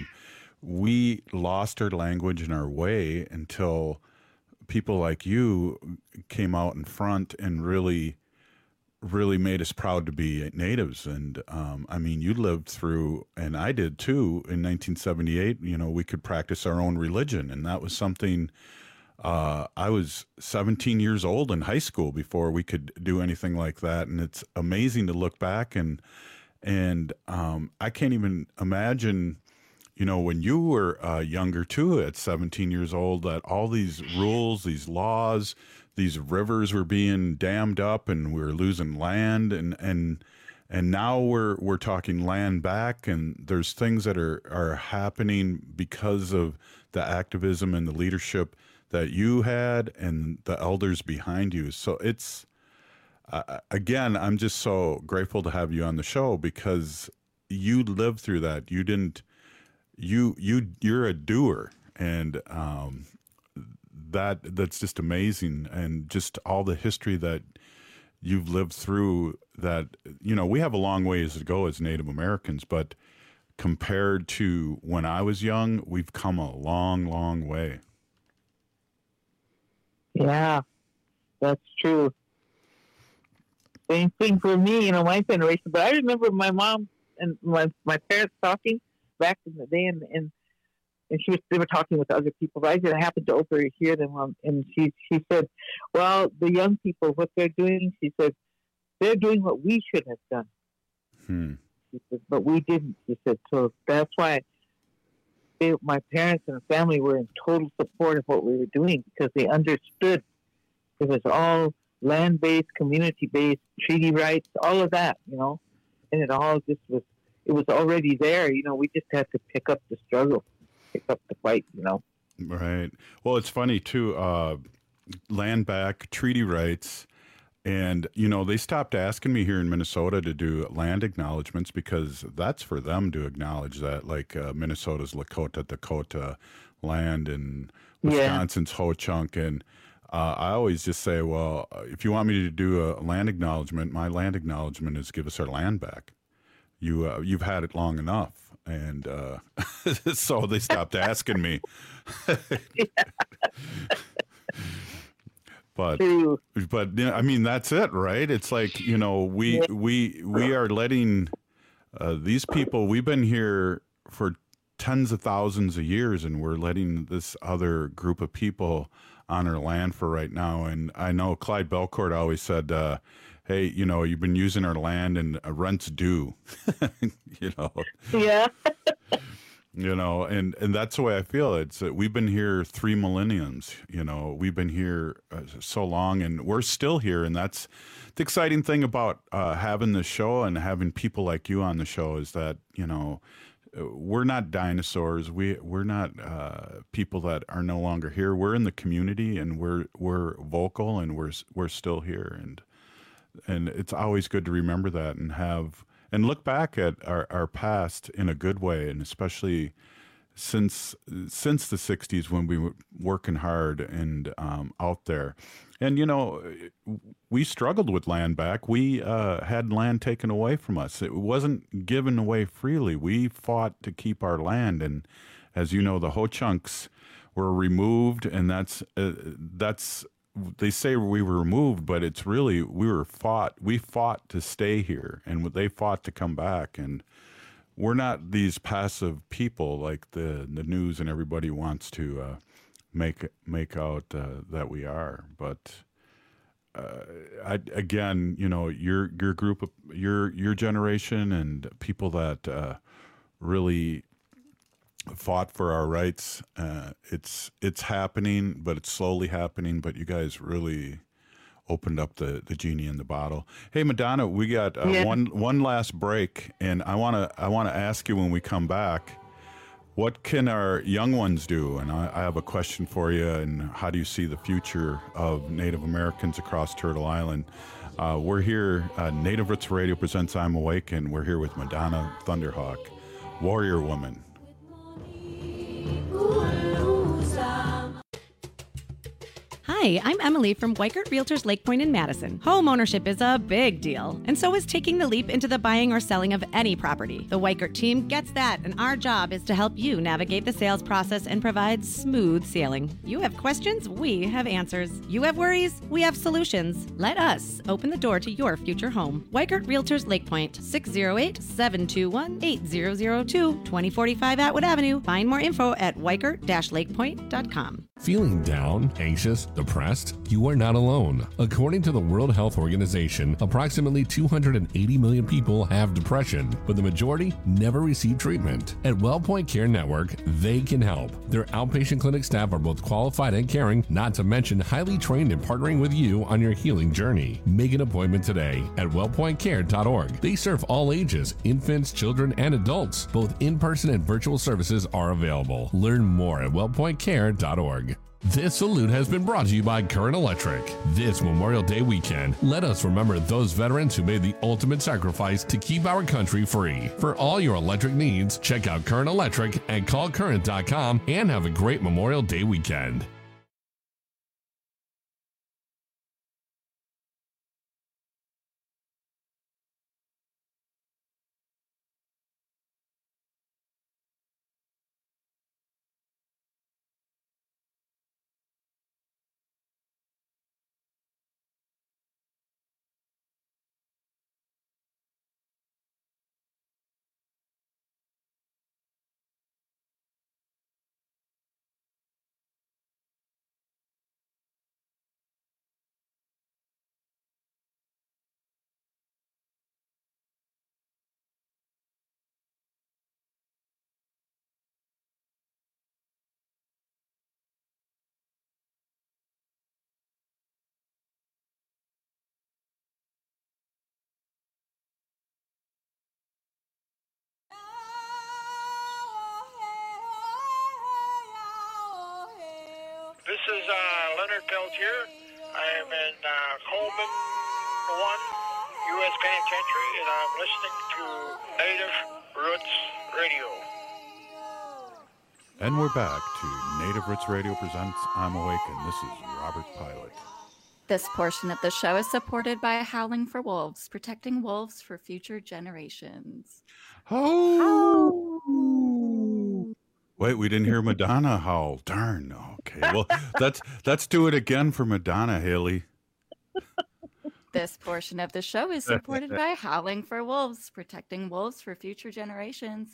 we lost our language and our way until people like you came out in front and really made us proud to be natives. And I mean, you lived through, and I did too, in 1978, you know, we could practice our own religion. And that was something, I was 17 years old in high school before we could do anything like that. And it's amazing to look back and I can't even imagine, you know, when you were younger too, at 17 years old, that all these rules, these laws, these rivers were being dammed up, and we were losing land, and now we're talking land back, and there's things that are happening because of the activism and the leadership that you had and the elders behind you. So it's again, I'm just so grateful to have you on the show because you lived through that. You didn't. You're a doer, and that's just amazing, and just all the history that you've lived through. That, you know, we have a long ways to go as Native Americans, but compared to when I was young, we've come a long, long way. Yeah, that's true. Same thing for me, you know, my generation. But I remember my mom and my parents talking back in the day, and they were talking with other people. But I just happened to overhear them, and she said, "Well, the young people, what they're doing," she said, "they're doing what we should have done." She said, "But we didn't." She said, "So that's why my parents and family were in total support of what we were doing, because they understood it was all land-based, community-based, treaty rights, all of that, you know, and it all just was." It was already there, you know. We just had to pick up the struggle, pick up the fight, you know. Right. Well, it's funny too. Land back, treaty rights, and you know, they stopped asking me here in Minnesota to do land acknowledgments because that's for them to acknowledge that, like Minnesota's Lakota, Dakota land, and Wisconsin's Ho-Chunk, and I always just say, well, if you want me to do a land acknowledgement, my land acknowledgement is give us our land back. You've had it long enough, and so they stopped asking me. But I mean, that's it, right? It's like, you know, we are letting these people. We've been here for tens of thousands of years, and we're letting this other group of people on our land for right now. And I know Clyde Belcourt always said, hey, you know, you've been using our land and rent's due, you know. Yeah. You know, and that's the way I feel. It's that we've been here 3 millenniums. You know, we've been here so long, and we're still here. And that's the exciting thing about having this show and having people like you on the show is that, you know, we're not dinosaurs. We're not people that are no longer here. We're in the community, and we're vocal, and we're still here. And it's always good to remember that and look back at our past in a good way, and especially since the 60s when we were working hard and out there. And, you know, we struggled with land back. We had land taken away from us. It wasn't given away freely. We fought to keep our land. And as you know, the Ho-Chunks were removed, and that's they say we were removed, but it's really we fought to stay here, and they fought to come back. And we're not these passive people like the news and everybody wants to make out that we are. But again, you know, your group of your generation and people that really fought for our rights. It's happening, but it's slowly happening. But you guys really opened up the genie in the bottle. Hey, Madonna, we got one last break, and I wanna ask you when we come back, what can our young ones do? And I have a question for you. And how do you see the future of Native Americans across Turtle Island? We're here. Native Roots Radio presents I'm Awake, and we're here with Madonna Thunderhawk, Warrior Woman. Hi, I'm Emily from Weikert Realtors Lake Point in Madison. Home ownership is a big deal, and so is taking the leap into the buying or selling of any property. The Weikert team gets that, and our job is to help you navigate the sales process and provide smooth sailing. You have questions, we have answers. You have worries, we have solutions. Let us open the door to your future home. Weikert Realtors Lake Point, 608-721-8002, 2045 Atwood Avenue. Find more info at weikert-lakepoint.com. Feeling down, anxious, depressed? You are not alone. According to the World Health Organization, approximately 280 million people have depression, but the majority never receive treatment. At WellPoint Care Network, they can help. Their outpatient clinic staff are both qualified and caring, not to mention highly trained in partnering with you on your healing journey. Make an appointment today at wellpointcare.org. They serve all ages, infants, children, and adults. Both in-person and virtual services are available. Learn more at wellpointcare.org. This salute has been brought to you by Current Electric. This Memorial Day weekend, let us remember those veterans who made the ultimate sacrifice to keep our country free. For all your electric needs, check out Current Electric at callcurrent.com and have a great Memorial Day weekend. This is Leonard Peltier. I am in Coleman 1, U.S. Penitentiary, and I'm listening to Native Roots Radio. And we're back to Native Roots Radio presents I'm Awake, and this is Robert Pilot. This portion of the show is supported by Howling for Wolves, protecting wolves for future generations. Oh! Wait, we didn't hear Madonna howl. Darn. Okay, well, let's do it again for Madonna, Haley. This portion of the show is supported by Howling for Wolves, protecting wolves for future generations.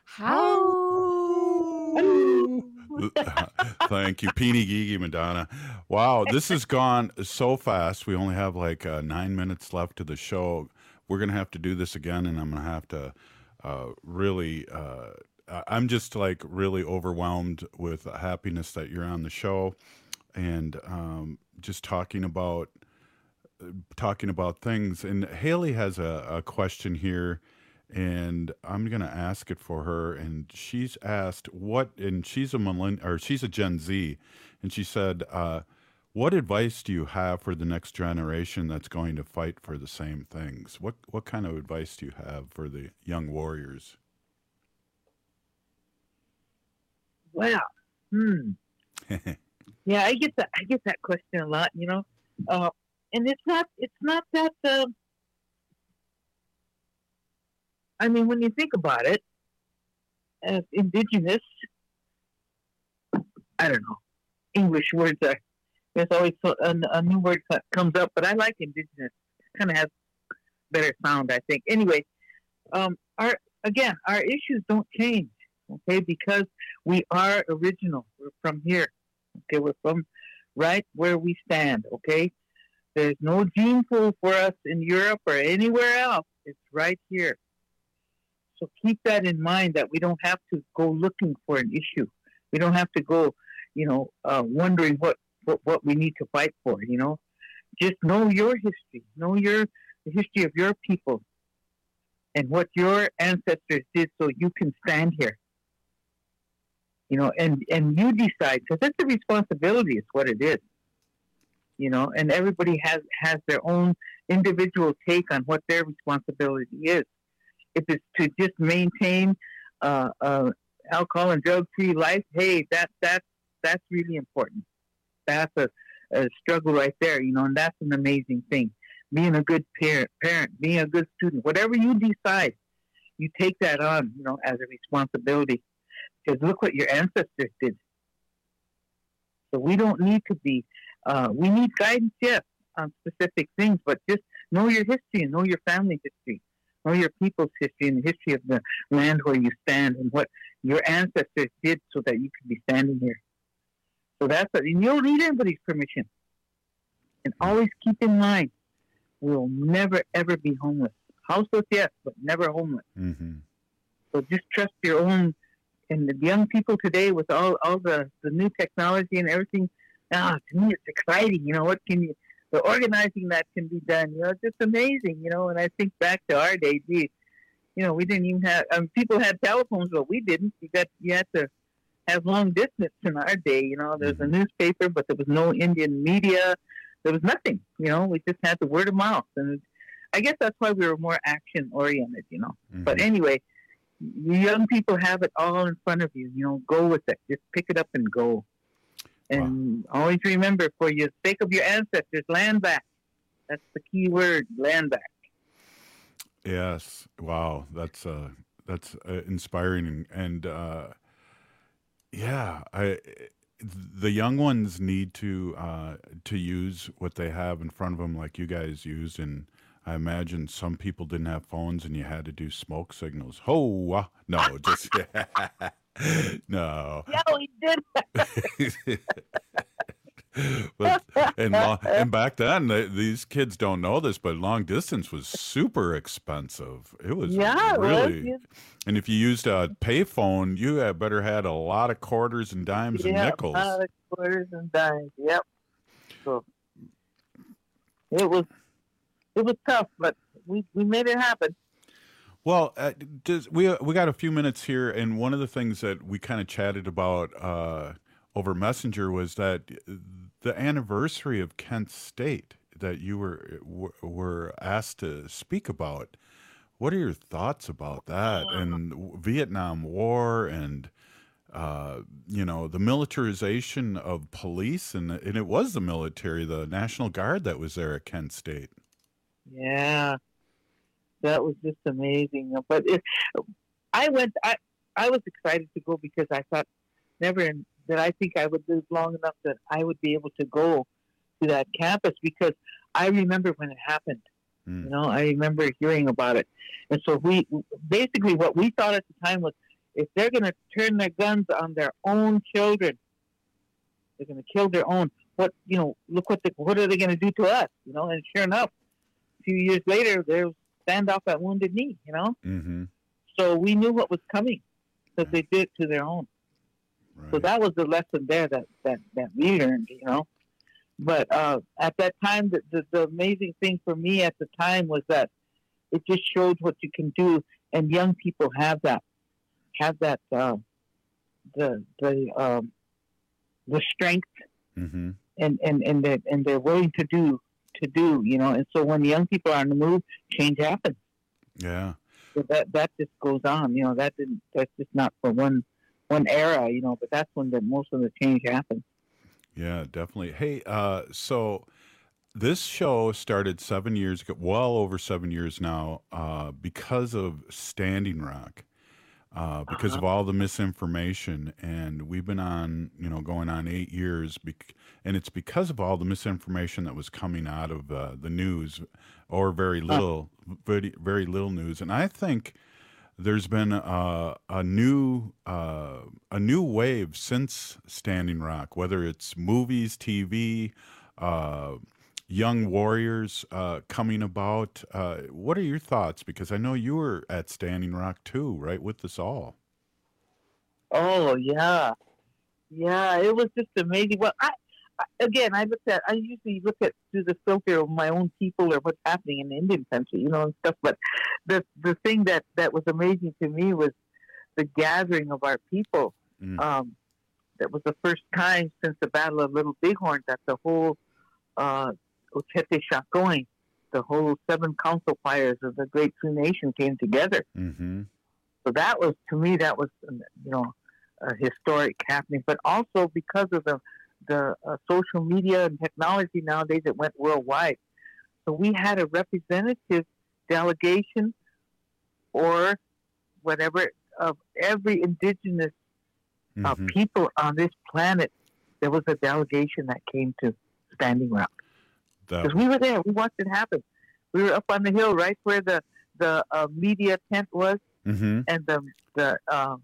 Howl! Thank you, Peeny Geegy Madonna. Wow, this has gone so fast. We only have like 9 minutes left of the show. We're going to have to do this again, and I'm going to have to really I'm just like really overwhelmed with happiness that you're on the show, and just talking about things. And Haley has a question here, and I'm going to ask it for her. And she's asked and she's a Gen Z, and she said, what advice do you have for the next generation that's going to fight for the same things? What kind of advice do you have for the young warriors? Wow. Yeah, I get that question a lot, you know. And it's not that I mean, when you think about it, as Indigenous, I don't know, English words are, there's always a new word that comes up, but I like Indigenous. Kind of has better sound, I think. Anyway, our issues don't change, okay, because we are original. We're from here, okay. We're from right where we stand, okay. There's no gene pool for us in Europe or anywhere else. It's right here. So keep that in mind, that we don't have to go looking for an issue. We don't have to go, wondering what we need to fight for, you know. Just know your history. Know the history of your people and what your ancestors did so you can stand here. You know, and you decide, because it's a responsibility, it's what it is. You know, and everybody has their own individual take on what their responsibility is. If it's to just maintain alcohol and drug-free life, hey, that's really important. That's a struggle right there, you know, and that's an amazing thing. Being a good parent, being a good student, whatever you decide, you take that on, you know, as a responsibility. Because look what your ancestors did. So we don't need to be, we need guidance, yes, on specific things, but just know your history and know your family history. Know your people's history and the history of the land where you stand and what your ancestors did so that you could be standing here. So and you don't need anybody's permission. And always keep in mind, we'll never, ever be homeless. Houseless, yes, but never homeless. Mm-hmm. So just trust your own. And the young people today with all the new technology and everything, to me it's exciting. You know, the organizing that can be done, you know, it's just amazing, you know. And I think back to our day, gee, you know, we didn't even have, people had telephones, but we didn't. You had to have long distance in our day, you know. There's a newspaper, but there was no Indian media. There was nothing, you know. We just had the word of mouth. And I guess that's why we were more action-oriented, you know. Mm-hmm. But anyway, you young people have it all in front of you, you know. Go with it. Just pick it up and go. And always remember, for the sake of your ancestors, land back. That's the key word, land back. Yes. Wow. That's inspiring. And the young ones need to use what they have in front of them, like you guys used. And I imagine some people didn't have phones, and you had to do smoke signals. No, just no. Yeah, we did. But, and back then, these kids don't know this, but long distance was super expensive. It was really. And if you used a payphone, you had better had a lot of quarters and dimes and nickels. A lot of quarters and dimes. Yep. So it was tough, but we made it happen. Well, we got a few minutes here, and one of the things that we kind of chatted about over Messenger was that the anniversary of Kent State that you were asked to speak about. What are your thoughts about that and Vietnam War and the militarization of police and it was the military, the National Guard that was there at Kent State. Yeah. That was just amazing. But I was excited to go because I thought that I think I would live long enough that I would be able to go to that campus because I remember when it happened. You know, I remember hearing about it. And so we basically what we thought at the time was if they're going to turn their guns on their own children, they're going to kill their own. Look what are they going to do to us? You know, and sure enough, a few years later, there's standoff at Wounded Knee, you know? Mm-hmm. So we knew what was coming. because they did it to their own. Right. So that was the lesson there that we learned, you know. But at that time, the amazing thing for me at the time was that it just showed what you can do, and young people have that the strength, mm-hmm. and they're willing to do, you know. And so when young people are on the move, change happens. Yeah. So that just goes on, you know. That's just not for one era, you know. But that's when most of the change happens. Yeah, definitely. Hey, so this show started 7 years ago, well over 7 years now, because of Standing Rock, because of all the misinformation. And we've been on, you know, going on 8 years, and it's because of all the misinformation that was coming out of the news, or very little news. And I think there's been a new wave since Standing Rock, whether it's movies, TV, young warriors coming about. What are your thoughts? Because I know you were at Standing Rock too, right, with us all. Oh yeah, it was just amazing. Well, I usually look at through the filter of my own people or what's happening in the Indian country, you know, and stuff. But the thing that was amazing to me was the gathering of our people. That was the first time since the Battle of Little Bighorn that the whole Ochete Shakoin, the whole 7 council fires of the Great Sioux Nation came together. Mm-hmm. So that was, to me, that was, you know, a historic happening. But also because of the social media and technology nowadays, it went worldwide. So we had a representative delegation or whatever of every indigenous people on this planet. There was a delegation that came to Standing Rock. Because we were there. We watched it happen. We were up on the hill right where the media tent was, mm-hmm. and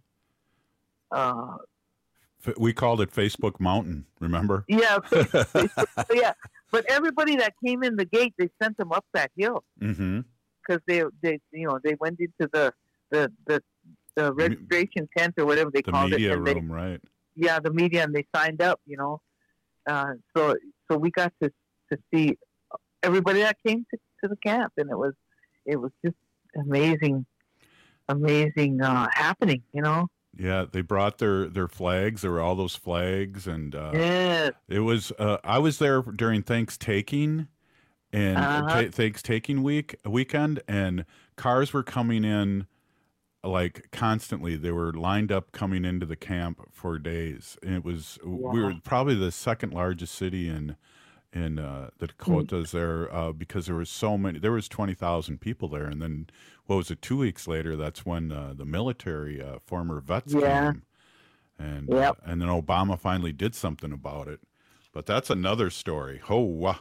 we called it Facebook Mountain, remember? Yeah, yeah. But everybody that came in the gate, they sent them up that hill because mm-hmm. they went into the registration tent or whatever they called it. The media room, right? Yeah, the media, and they signed up. You know, so we got to see everybody that came to the camp, and it was just amazing happening. You know. Yeah, they brought their flags. There were all those flags, and yes. It was. I was there during Thanksgiving and Thanksgiving weekend, and cars were coming in like constantly. They were lined up coming into the camp for days, and it was. Wow. We were probably the second largest city in the Dakotas there because there was so many. There was 20,000 people there, and then what was it? 2 weeks later, that's when the military former vets came, and then Obama finally did something about it. But that's another story. Oh,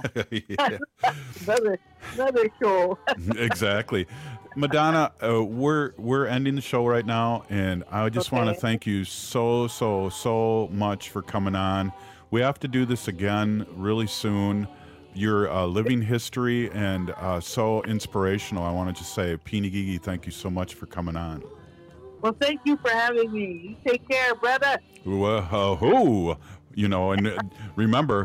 another show. Exactly, Madonna. We're ending the show right now, and I just want to thank you so much for coming on. We have to do this again really soon. You're living history and so inspirational. I want to just say, Pinigigi, thank you so much for coming on. Well, thank you for having me. You take care, brother. You know, and remember,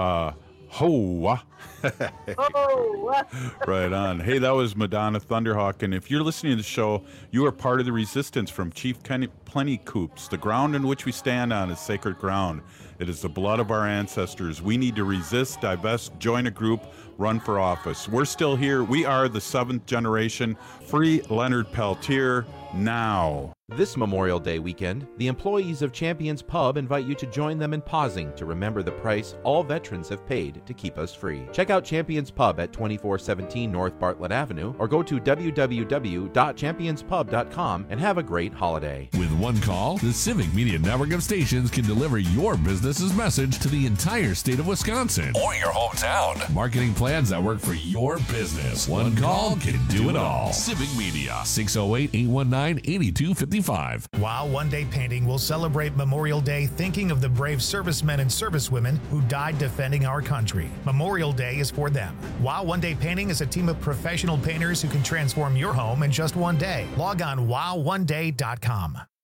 right on. Hey, that was Madonna Thunderhawk, and if you're listening to the show, you are part of the resistance from Chief Plentycoops. The ground in which we stand on is sacred ground. It is the blood of our ancestors. We need to resist, divest, join a group, run for office. We're still here. We are the 7th generation. Free Leonard Peltier now. This Memorial Day weekend, the employees of Champions Pub invite you to join them in pausing to remember the price all veterans have paid to keep us free. Check out Champions Pub at 2417 North Bartlett Avenue or go to www.championspub.com and have a great holiday. With one call, the Civic Media Network of stations can deliver your business's message to the entire state of Wisconsin or your hometown. Marketing plans that work for your business. One call can do it all. Civic Media, 608-819-8255. Wow One Day Painting will celebrate Memorial Day thinking of the brave servicemen and servicewomen who died defending our country. Memorial Day is for them. Wow One Day Painting is a team of professional painters who can transform your home in just one day. Log on wowOneDay.com.